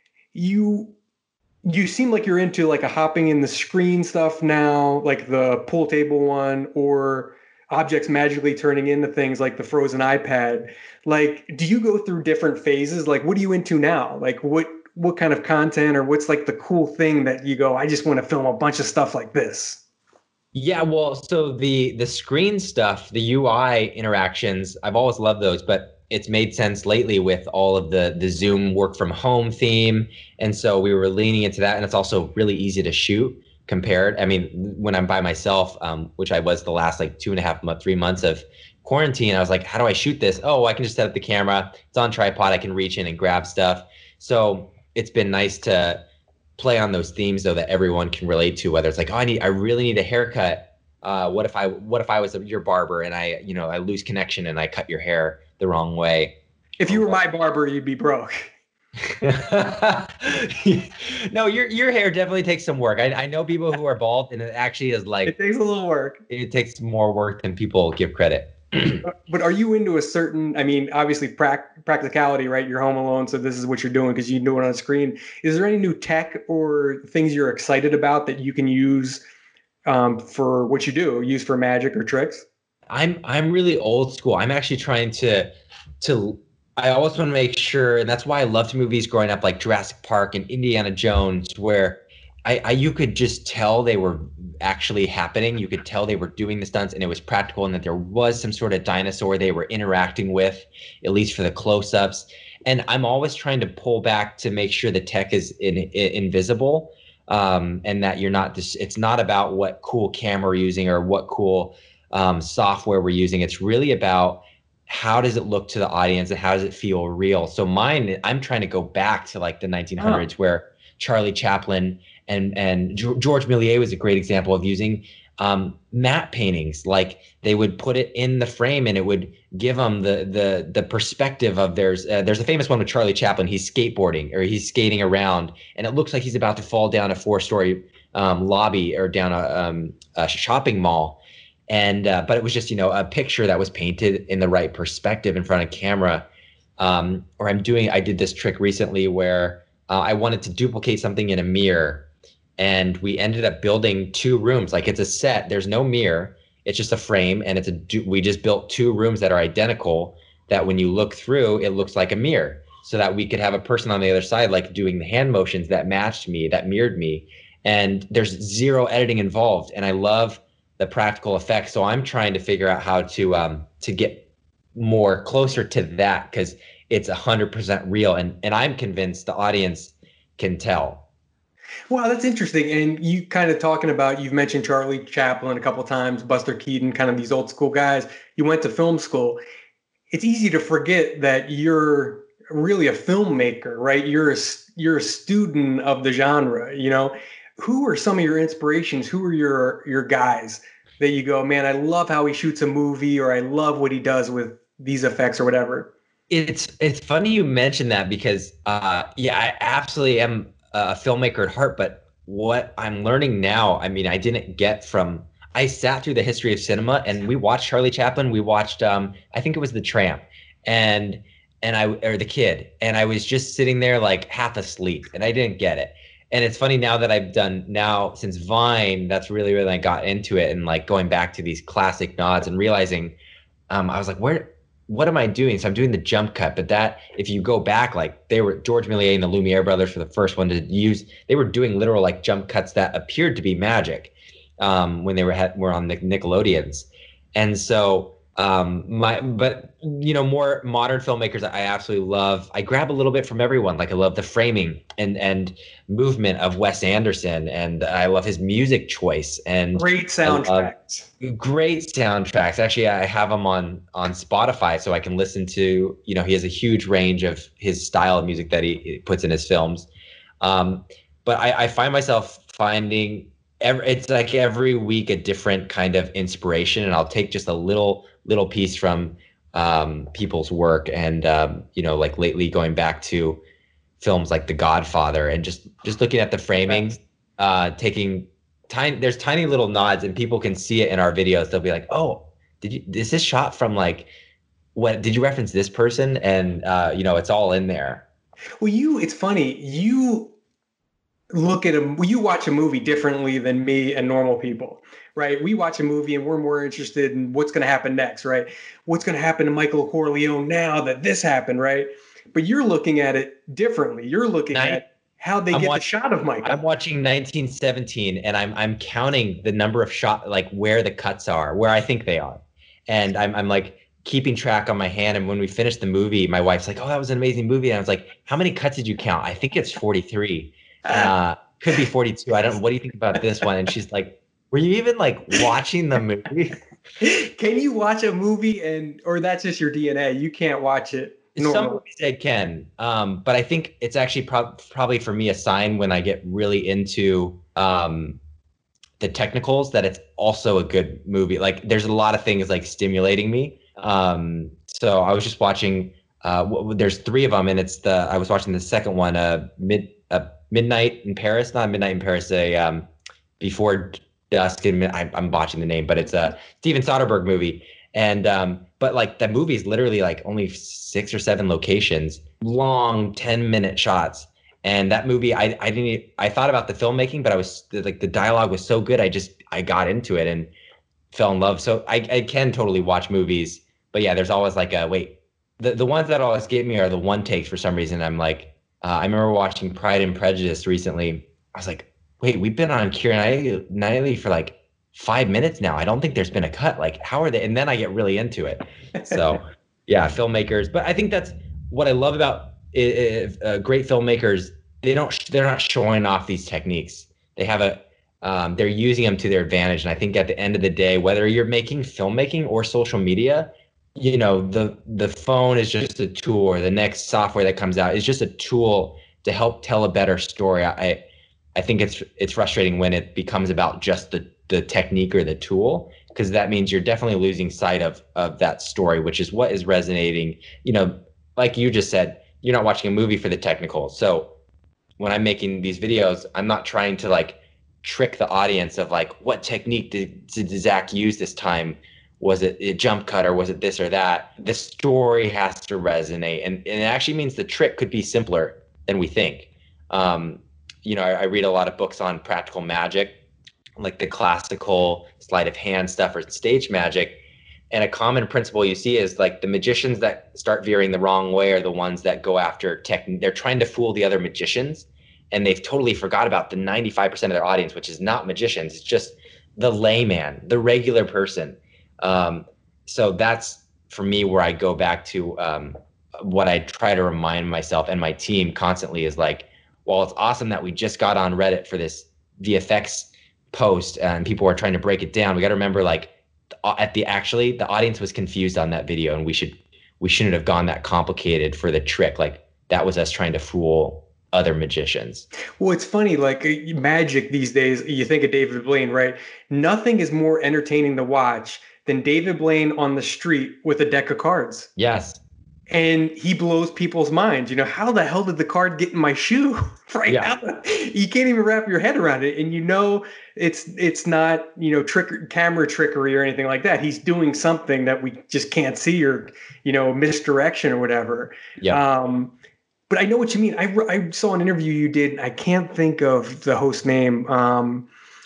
You, you seem like you're into like a hopping in the screen stuff now, like the pool table one, or objects magically turning into things like the frozen iPad. Like, do you go through different phases? Like, what are you into now? Like, what, what kind of content, or what's like the cool thing that you go, I just want to film a bunch of stuff like this? Yeah, well, so the the screen stuff, the U I interactions, I've always loved those, but it's made sense lately with all of the the Zoom work from home theme. And so we were leaning into that, and it's also really easy to shoot compared. I mean, when I'm by myself, um, which I was the last like two and a half month, three months of quarantine, I was like, how do I shoot this? Oh, I can just set up the camera. It's on tripod. I can reach in and grab stuff. So it's been nice to play on those themes though that everyone can relate to, whether it's like, oh, I need, I really need a haircut. Uh, what if I, what if I was your barber and I, you know, I lose connection and I cut your hair the wrong way. If you were my barber, you'd be broke. No, your your hair definitely takes some work. I, I know people who are bald, and it actually is like It takes a little work. it takes more work than people give credit. But are you into a certain, I mean, obviously prac- practicality, right? You're home alone, so this is what you're doing because you do it on screen. Is there any new tech or things you're excited about that you can use um, for what you do, use for magic or tricks? I'm I'm really old school. I'm actually trying to to I always want to make sure, and that's why I loved movies growing up, like Jurassic Park and Indiana Jones, where I, I you could just tell they were actually happening. You could tell they were doing the stunts, and it was practical, and that there was some sort of dinosaur they were interacting with, at least for the close-ups. And I'm always trying to pull back to make sure the tech is in, in, invisible, um, and that you're not. This, it's not about what cool camera we're using or what cool um, software we're using. It's really about how does it look to the audience and how does it feel real. So mine, I'm trying to go back to like the nineteen hundreds, huh. where Charlie Chaplin and and George Méliès was a great example of using um, matte paintings. Like they would put it in the frame and it would give them the the the perspective of there's uh, there's a famous one with Charlie Chaplin. He's skateboarding or he's skating around and it looks like he's about to fall down a four story um, lobby or down a, um, a shopping mall. And uh, but it was just, you know, a picture that was painted in the right perspective in front of camera. Um, or I'm doing I did this trick recently where uh, I wanted to duplicate something in a mirror. And we ended up building two rooms. Like it's a set. There's no mirror. It's just a frame. And it's a we just built two rooms that are identical that when you look through, it looks like a mirror so that we could have a person on the other side, like doing the hand motions that matched me, that mirrored me. And there's zero editing involved. And I love the practical effects. So I'm trying to figure out how to um, to get more closer to that because it's one hundred percent real. And, and I'm convinced the audience can tell. Wow, that's interesting. And you kind of talking about, you've mentioned Charlie Chaplin a couple of times, Buster Keaton, kind of these old school guys. You went to film school. It's easy to forget that you're really a filmmaker, right? You're a, you're a student of the genre, you know? Who are some of your inspirations? Who are your your guys that you go, man, I love how he shoots a movie, or I love what he does with these effects or whatever? It's it's funny you mentioned that because, uh, yeah, I absolutely am a filmmaker at heart. But what I'm learning now, I mean, I didn't get from, I sat through the history of cinema and we watched Charlie Chaplin. We watched, um, I think it was The Tramp and, and I, or The Kid. And I was just sitting there like half asleep and I didn't get it. And it's funny now that I've done now since Vine, that's really, really I got into it and like going back to these classic nods and realizing, um, I was like, where, what am I doing? So I'm doing the jump cut, but that if you go back, like they were George Méliès and the Lumiere brothers for the first one to use, they were doing literal like jump cuts that appeared to be magic um, when they were had, were on the Nickelodeons. And so um, my, but you know, more modern filmmakers I absolutely love. I grab a little bit from everyone. Like I love the framing and, and movement of Wes Anderson. And I love his music choice and great soundtracks. Great soundtracks. Actually, I have them on, on Spotify so I can listen to, you know, he has a huge range of his style of music that he, he puts in his films. Um, but I, I find myself finding every, it's like every week a different kind of inspiration, and I'll take just a little little piece from um, people's work. And, um, you know, like lately going back to films like The Godfather and just, just looking at the framing, uh, taking tiny, there's tiny little nods and people can see it in our videos. They'll be like, oh, did you, is this shot from like, what, did you reference this person? And, uh, you know, it's all in there. Well, you, it's funny. You look at a, you watch a movie differently than me and normal people. Right. We watch a movie and we're more interested in what's going to happen next. Right. What's going to happen to Michael Corleone now that this happened. Right. But you're looking at it differently. You're looking Nine, at how they I'm get watching, the shot of Michael. I'm watching nineteen seventeen and I'm I'm counting the number of shot, like where the cuts are, where I think they are. And I'm I'm like keeping track on my hand. And when we finished the movie, my wife's like, oh, that was an amazing movie. And I was like, how many cuts did you count? I think it's forty-three. Uh, could be forty-two. I don't, what do you think about this one? And she's like, were you even like watching the movie? Can you watch a movie and, or that's just your D N A? You can't watch it normally. Some movies I can, um, but I think it's actually pro- probably for me a sign when I get really into um, the technicals that it's also a good movie. Like there's a lot of things like stimulating me. Um, so I was just watching uh, w- there's three of them, and it's the I was watching the second one, uh, mid uh, Midnight in Paris, not Midnight in Paris, a um, Before Dusk and I, I'm botching the name, but it's a Steven Soderbergh movie, and um, but like the movie is literally like only six or seven locations, long ten minute shots. And that movie, I I didn't I thought about the filmmaking, but I was like the dialogue was so good, I just I got into it and fell in love. So I, I can totally watch movies, but yeah, there's always like a wait. The the ones that always get me are the one takes for some reason. I'm like, uh, I remember watching Pride and Prejudice recently. I was like, wait, we've been on Keira Knightley for like five minutes now. I don't think there's been a cut. Like, how are they? And then I get really into it. So yeah, filmmakers. But I think that's what I love about if, uh, great filmmakers. They don't they're not showing off these techniques. They have a um, they're using them to their advantage. And I think at the end of the day, whether you're making filmmaking or social media, you know, the the phone is just a tool, or the next software that comes out is just a tool to help tell a better story. I I think it's it's frustrating when it becomes about just the the technique or the tool, because that means you're definitely losing sight of of that story, which is what is resonating. You know, like you just said, you're not watching a movie for the technical. So when I'm making these videos, I'm not trying to like trick the audience of like, what technique did, did Zach use this time? Was it a jump cut, or was it this or that? The story has to resonate. And, and it actually means the trick could be simpler than we think. Um, you know, I, I read a lot of books on practical magic, like the classical sleight of hand stuff or stage magic. And a common principle you see is like the magicians that start veering the wrong way are the ones that go after tech. They're trying to fool the other magicians, and they've totally forgot about the ninety-five percent of their audience, which is not magicians. It's just the layman, the regular person. Um, so that's for me where I go back to um, what I try to remind myself and my team constantly is like, well, it's awesome that we just got on Reddit for this V F X post and people are trying to break it down. We got to remember, like, at the actually the audience was confused on that video, and we should we shouldn't have gone that complicated for the trick. Like, that was us trying to fool other magicians. Well, it's funny, like magic these days, you think of David Blaine, right? Nothing is more entertaining to watch than David Blaine on the street with a deck of cards. Yes. And he blows people's minds. You know, how the hell did the card get in my shoe? Right Yeah. now, you can't even wrap your head around it. And you know, it's it's not, you know, trick camera trickery or anything like that. He's doing something that we just can't see, or, you know, misdirection or whatever. Yeah. Um, but I know what you mean. I, I saw an interview you did. I can't think of the host name. Um,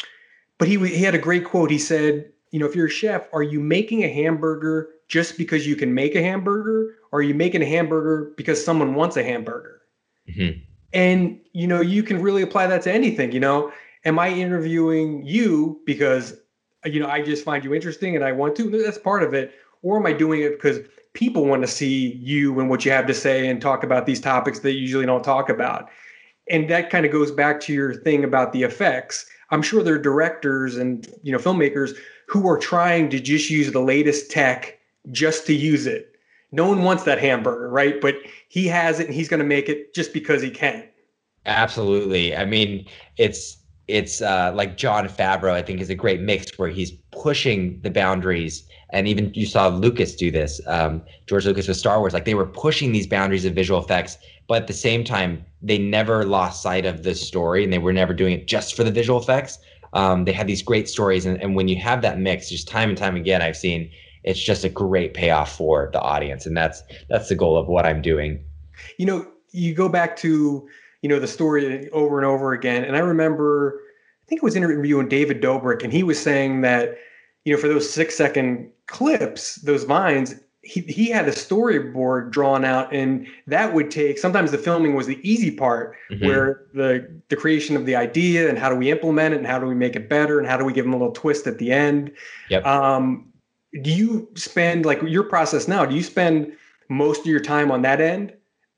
but he he had a great quote. He said, you know, if you're a chef, are you making a hamburger just because you can make a hamburger? Or are you making a hamburger because someone wants a hamburger? Mm-hmm. And, you know, you can really apply that to anything. You know, am I interviewing you because, you know, I just find you interesting and I want to? That's part of it. Or am I doing it because people want to see you and what you have to say and talk about these topics that you usually don't talk about? And that kind of goes back to your thing about the effects. I'm sure there are directors and, you know, filmmakers who are trying to just use the latest tech just to use it. No one wants that hamburger, right? But he has it and he's going to make it just because he can. Absolutely. I mean, it's it's uh, like Jon Favreau, I think, is a great mix where he's pushing the boundaries. And even you saw Lucas do this, um, George Lucas with Star Wars. Like, they were pushing these boundaries of visual effects, but at the same time, they never lost sight of the story, and they were never doing it just for the visual effects. Um, they had these great stories, and, and when you have that mix, just time and time again, I've seen it's just a great payoff for the audience, and that's that's the goal of what I'm doing. You know, you go back to, you know, the story over and over again, and I remember, I think it was interviewing David Dobrik, and he was saying that, you know, for those six second clips, those vines, he he had a storyboard drawn out, and that would take, sometimes the filming was the easy part, mm-hmm. where the the creation of the idea and how do we implement it and how do we make it better and how do we give them a little twist at the end. Yep. Um, do you spend, like your process now, do you spend most of your time on that end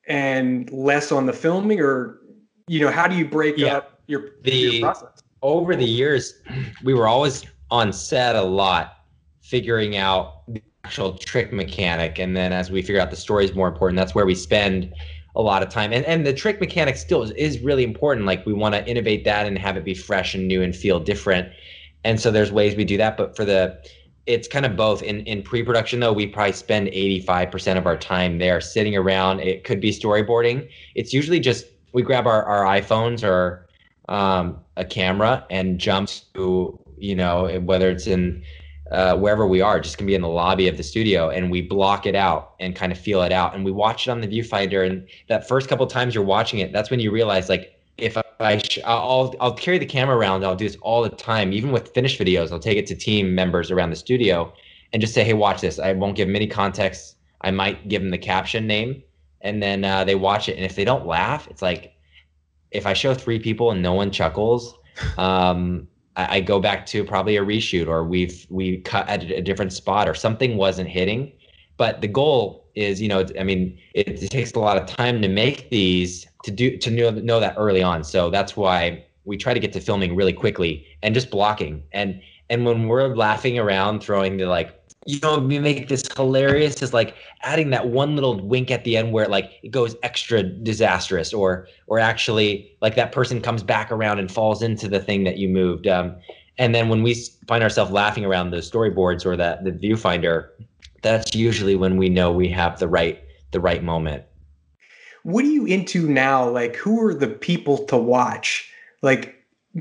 and less on the filming, or, you know, how do you break yeah. up your, the, your process? Over the years, we were always on set a lot, figuring out the actual trick mechanic. And then as we figure out the story is more important, that's where we spend a lot of time. And and the trick mechanic still is, is really important. Like, we want to innovate that and have it be fresh and new and feel different. And so there's ways we do that. But for the it's kind of both. In in pre-production though, we probably spend eighty-five percent of our time there sitting around. It could be storyboarding. It's usually just we grab our, our iPhones or um, a camera and jump to, you know, whether it's in uh, wherever we are, just gonna be in the lobby of the studio, and we block it out and kind of feel it out. And we watch it on the viewfinder. And that first couple of times you're watching it, that's when you realize, like, if I, sh- I'll, I'll carry the camera around, I'll do this all the time, even with finished videos. I'll take it to team members around the studio and just say, hey, watch this. I won't give them any context. I might give them the caption name, and then uh, they watch it. And if they don't laugh, it's like, if I show three people and no one chuckles, um, I, I go back to probably a reshoot, or we've, we cut at a different spot, or something wasn't hitting. But the goal is, you know, I mean, it, it takes a lot of time to make these, to do, to know, know that early on. So that's why we try to get to filming really quickly and just blocking. And, and when we're laughing around, throwing the, like, you know, we make this hilarious is like adding that one little wink at the end where, like, it goes extra disastrous, or, or actually like that person comes back around and falls into the thing that you moved. Um, and then when we find ourselves laughing around those storyboards or that the viewfinder, that's usually when we know we have the right the right moment. What are you into now? Like, who are the people to watch? Like,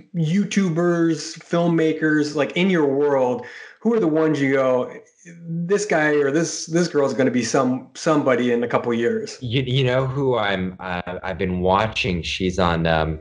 YouTubers, filmmakers, like, in your world, who are the ones you go, this guy or this this girl is going to be some somebody in a couple of years? You you know who I'm uh, I've been watching. She's on. Um,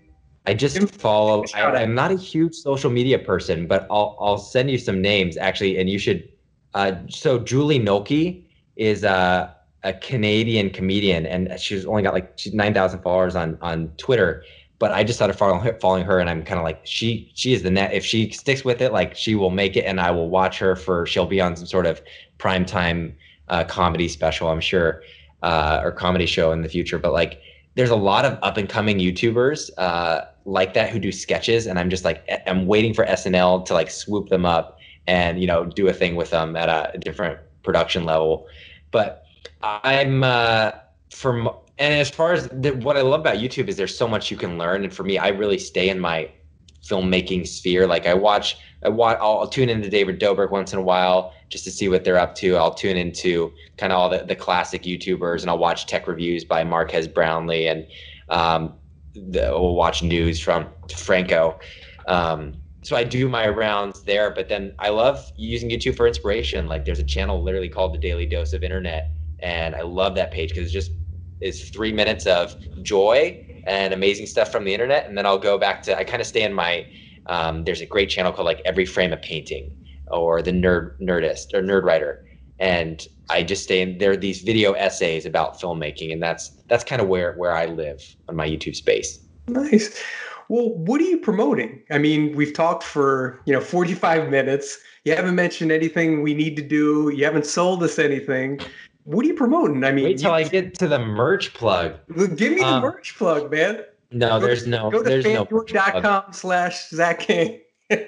I just follow. I, I'm not a huge social media person, but I'll I'll send you some names actually, and you should. Uh, so Julie Noki is a, a Canadian comedian, and she's only got like she's nine thousand followers on, on Twitter. But I just started following her, following her, and I'm kind of like, she she is the net. If she sticks with it, like, she will make it, and I will watch her for. She'll be on some sort of primetime uh, comedy special, I'm sure, uh, or comedy show in the future. But like, there's a lot of up and coming YouTubers uh, like that who do sketches, and I'm just like, I'm waiting for S N L to like swoop them up and, you know, do a thing with them at a different production level. But I'm uh, from, and as far as the, what I love about YouTube is there's so much you can learn. And for me, I really stay in my filmmaking sphere. Like, I watch, I watch, I'll, I'll tune into David Dobrik once in a while just to see what they're up to. I'll tune into kind of all the, the classic YouTubers, and I'll watch tech reviews by Marquez Brownlee, and um, the, we'll watch news from Franco. Um, So I do my rounds there, but then I love using YouTube for inspiration. Like, there's a channel literally called The Daily Dose of Internet, and I love that page because it's just is three minutes of joy and amazing stuff from the internet. And then I'll go back to, I kind of stay in my, um, there's a great channel called like Every Frame of Painting, or the Nerd Nerdist or Nerd Writer, and I just stay in there. These video essays about filmmaking, and that's that's kind of where where I live on my YouTube space. Nice. Well, what are you promoting? I mean, we've talked for, you know, forty-five minutes. You haven't mentioned anything we need to do. You haven't sold us anything. What are you promoting? I mean, wait till you, I get to the merch plug. Give me the um, merch plug, man. No, go there's to, no. Go to there's no. dot com slash Zach King.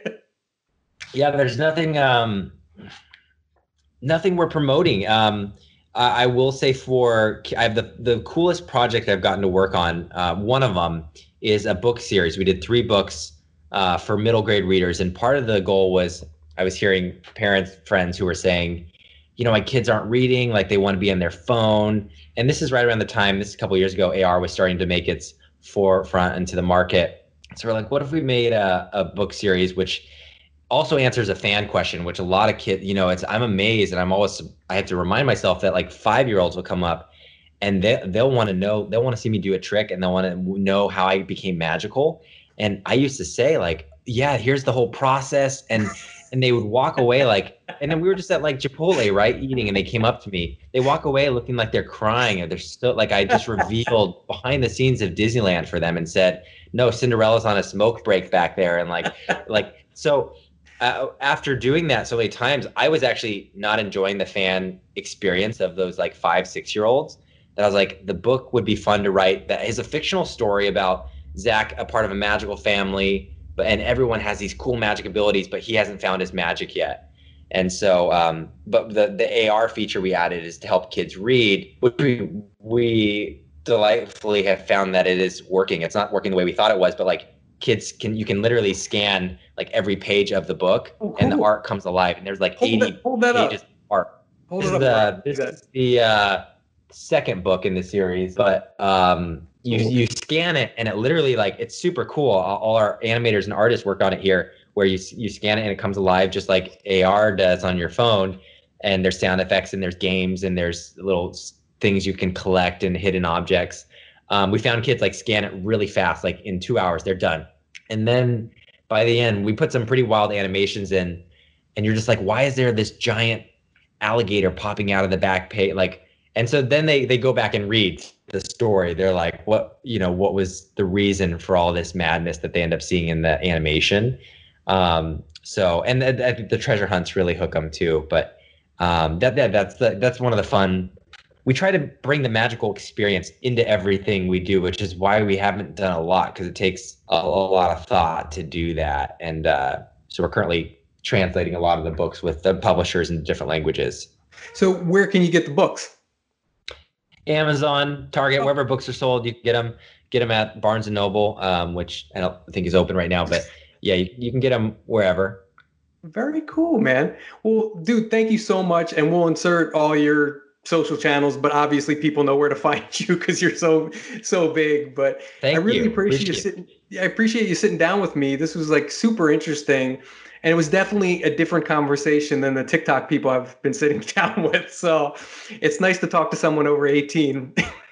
Yeah, there's nothing. Um, nothing we're promoting. Um, I, I will say for I have the the coolest project I've gotten to work on. Uh, one of them is a book series. We did three books uh, for middle grade readers. And part of the goal was, I was hearing parents, friends who were saying, you know, my kids aren't reading, like, they want to be on their phone. And this is right around the time, this is a couple of years ago, A R was starting to make its forefront into the market. So we're like, what if we made a, a book series, which also answers a fan question, which a lot of kids, you know, it's, I'm amazed, and I'm always, I have to remind myself that like five-year-olds will come up and they, they'll want to know, they'll want to see me do a trick, and they'll want to know how I became magical. And I used to say, like, yeah, here's the whole process. And, and they would walk away like, and then we were just at like Chipotle, right, eating, and they came up to me. They walk away looking like they're crying, and they're still like, I just revealed behind the scenes of Disneyland for them and said, no, Cinderella's on a smoke break back there. And like, like, so uh, after doing that so many times, I was actually not enjoying the fan experience of those like five, six year olds. That I was like, the book would be fun to write. That is a fictional story about Zach, a part of a magical family, but and everyone has these cool magic abilities, but he hasn't found his magic yet. And so, um, but the the A R feature we added is to help kids read, which we, we delightfully have found that it is working. It's not working the way we thought it was, but like kids can you can literally scan like every page of the book, Oh, and the cool. art comes alive. And there's like Hold eighty that, hold that pages up. of art. Hold This it is up. the Brian. this That- is the uh, second book in the series, but um, you Cool. you scan it and it literally like it's super cool. All, all our animators and artists work on it here, where you you scan it and it comes alive just like A R does on your phone. And there's sound effects and there's games and there's little s- things you can collect and hidden objects. Um, we found kids like scan it really fast, like in two hours they're done. And then by the end, we put some pretty wild animations in, and you're just like, why is there this giant alligator popping out of the back page? Like, and so then they they go back and read the story. They're like, what you know, what was the reason for all this madness that they end up seeing in the animation? Um, so, and the, the, the treasure hunts really hook them too. But um, that, that that's the that's one of the fun. We try to bring the magical experience into everything we do, which is why we haven't done a lot, because it takes a, a lot of thought to do that. And uh, so we're currently translating a lot of the books with the publishers in different languages. So where can you get the books? Amazon, Target, Oh. wherever books are sold, you can get them. Get them at Barnes and Noble, um, which I don't think is open right now, but yeah, you, you can get them wherever. Very cool, man. Well, dude, thank you so much. And we'll insert all your social channels, but obviously people know where to find you because you're so so big. But Thank I really you. appreciate you Appreciate sitting. I appreciate you sitting down with me. This was like super interesting. And it was definitely a different conversation than the TikTok people I've been sitting down with. So it's nice to talk to someone over eighteen.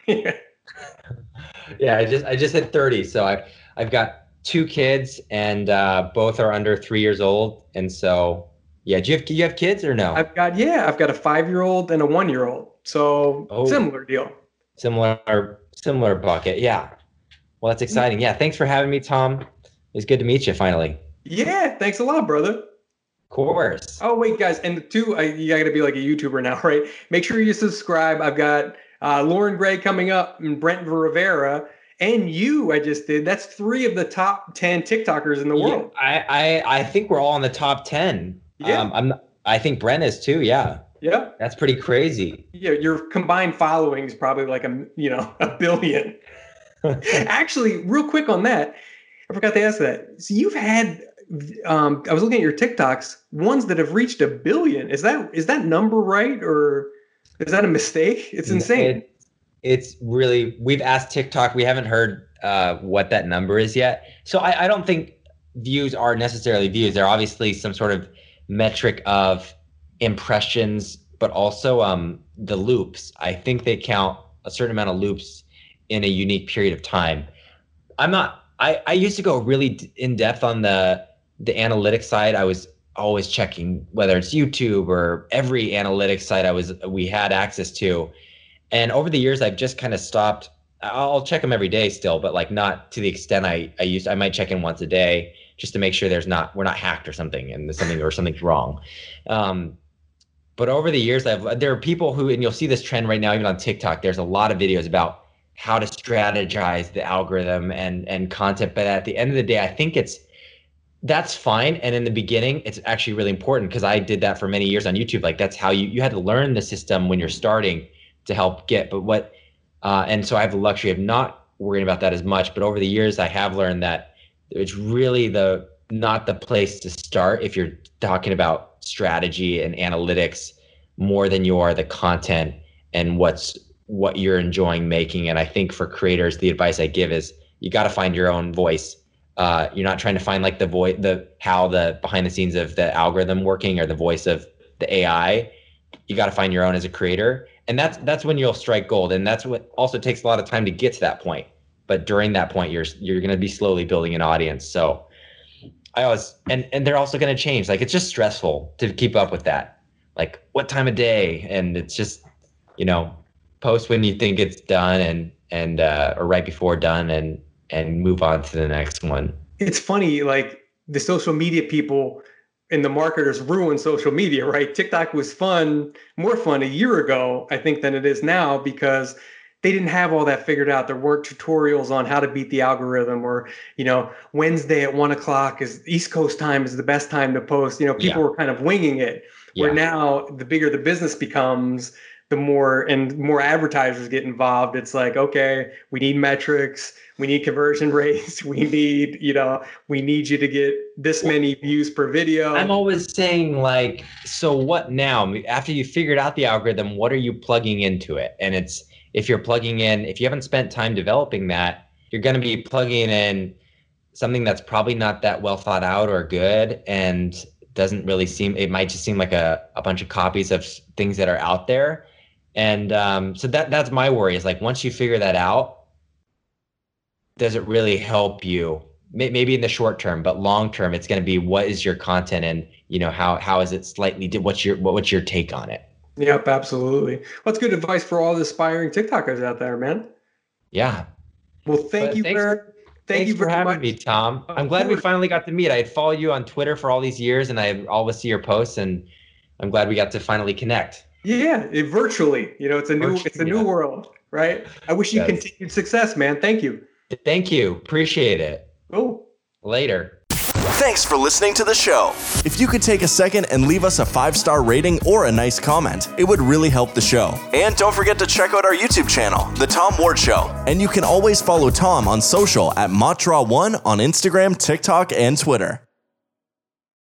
Yeah, I just I just hit thirty, so I've I've got two kids, and uh, both are under three years old, and so yeah. Do you have you have kids or no? I've got, yeah, I've got a five-year-old and a one-year-old. So Oh. similar deal. Similar similar bucket, yeah. Well, that's exciting. Yeah, thanks for having me, Tom. It's good to meet you finally. Yeah, thanks a lot, brother. Of course. Oh, wait, guys. And two, I, you got to be like a YouTuber now, right? Make sure you subscribe. I've got uh, Lauren Gray coming up and Brent Rivera. And you, I just did. That's three of the top ten TikTokers in the Yeah, world. I, I I think we're all in the top ten. Yeah. Um, I'm I think Brent is too. Yeah, Yeah. that's pretty crazy. Yeah. Your combined following is probably like a, you know, a billion. Actually, real quick on that, I forgot to ask that. So you've had, um, I was looking at your TikToks, ones that have reached a billion. Is that is that number right, or is that a mistake? It's insane. It, it's really, we've asked TikTok. We haven't heard uh, what that number is yet. So I, I don't think views are necessarily views. They're obviously some sort of metric of impressions, but also um, the loops. I think they count a certain amount of loops in a unique period of time. I'm not, I, I used to go really in depth on the, the analytics side. I was always checking whether it's YouTube or every analytics site I was, we had access to. And over the years, I've just kind of stopped. I'll check them every day still, but like not to the extent I, I used. I might check in once a day just to make sure there's not, we're not hacked or something and there's something or something's wrong. Um, but over the years, I've, there are people who, and you'll see this trend right now, even on TikTok, there's a lot of videos about how to strategize the algorithm and, and content. But at the end of the day, I think it's, that's fine. And in the beginning, it's actually really important because I did that for many years on YouTube. Like that's how you, you had to learn the system when you're starting to help get, but what, uh, and so I have the luxury of not worrying about that as much. But over the years, I have learned that it's really the, not the place to start if you're talking about strategy and analytics more than you are the content and what's, what you're enjoying making. And I think for creators, the advice I give is you got to find your own voice. Uh, you're not trying to find like the voice, the, how the behind the scenes of the algorithm working or the voice of the A I. You got to find your own as a creator. And that's that's when you'll strike gold. And that's what also takes a lot of time to get to that point. But during that point, you're you're going to be slowly building an audience. So I always, and and they're also going to change. Like it's just stressful to keep up with that. Like what time of day? And it's just, you know, post when you think it's done and and uh, or right before done and and move on to the next one. It's funny, like the social media people and the marketers ruin social media, right? TikTok was fun, more fun a year ago, I think, than it is now because they didn't have all that figured out. There weren't tutorials on how to beat the algorithm or, you know, Wednesday at one o'clock is East Coast time is the best time to post. You know, people Yeah. were kind of winging it. Where Yeah. now the bigger the business becomes, the more and more advertisers get involved. It's like, okay, we need metrics, we need conversion rates, we need, you know, we need you to get this many views per video. I'm always saying, like, so what now? After you figured out the algorithm, what are you plugging into it? And it's, if you're plugging in, if you haven't spent time developing that, you're going to be plugging in something that's probably not that well thought out or good, and doesn't really seem, it might just seem like a, a bunch of copies of things that are out there. And um, so that that's my worry, is like, once you figure that out, does it really help you? Maybe in the short term, but long term, it's going to be, what is your content, and, you know, how how is it slightly, what's your what, what's your take on it? Yep, absolutely. Well, that's good advice for all the aspiring TikTokers out there, man. Yeah. Well, thank But you thanks- for thank Thanks you for very having much. me, Tom. Of I'm glad we course. finally got to meet. I had followed you on Twitter for all these years, and I always see your posts, and I'm glad we got to finally connect. Yeah, it, virtually. You know, it's a new Virtually, it's a new yeah. world, right? I wish you Yes. continued success, man. Thank you. Thank you. Appreciate it. Cool. Later. Thanks for listening to the show. If you could take a second and leave us a five-star rating or a nice comment, it would really help the show. And don't forget to check out our YouTube channel, The Tom Ward Show. And you can always follow Tom on social at Motdraw one on Instagram, TikTok, and Twitter.